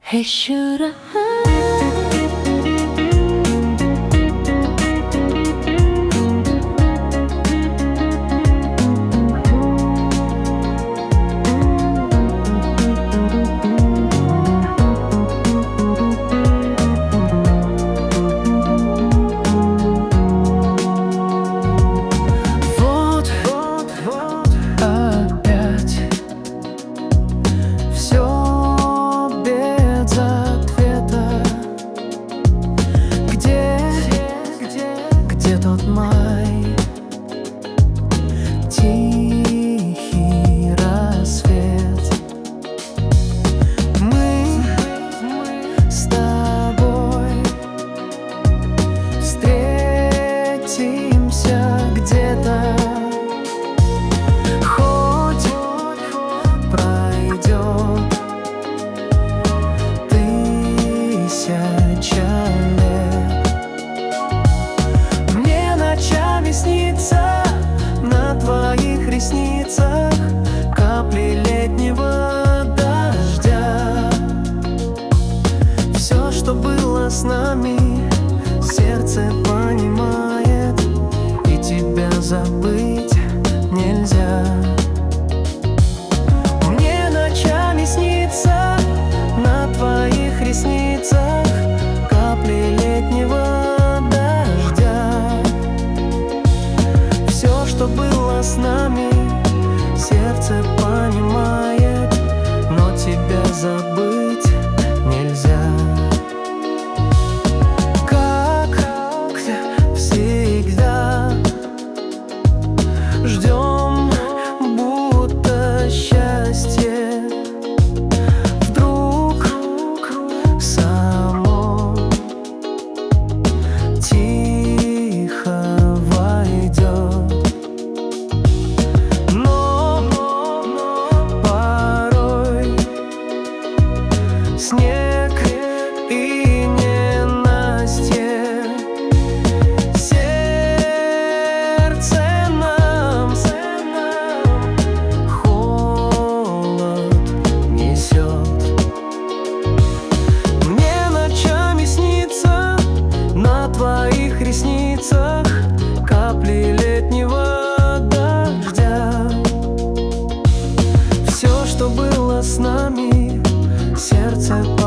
Hey, should I? Где тот май, тихий рассвет? Мы с тобой встретимся где-то, хоть пройдет тысяча лет. Ночами снится на твоих ресницах капли летнего дождя. Все, что было с нами, сердце понимает, и тебя забыть нельзя. Мне ночами снится на твоих ресницах капли летнего что было с нами, сердце понимает, но тебя забыть нельзя. Как всегда ждем, будто счастье вдруг само тихо войдет. Снег и ненастье, сердце нам холод несет. Мне ночами снится на твоих ресницах капли летнего дождя. Все, что было с нами, сердце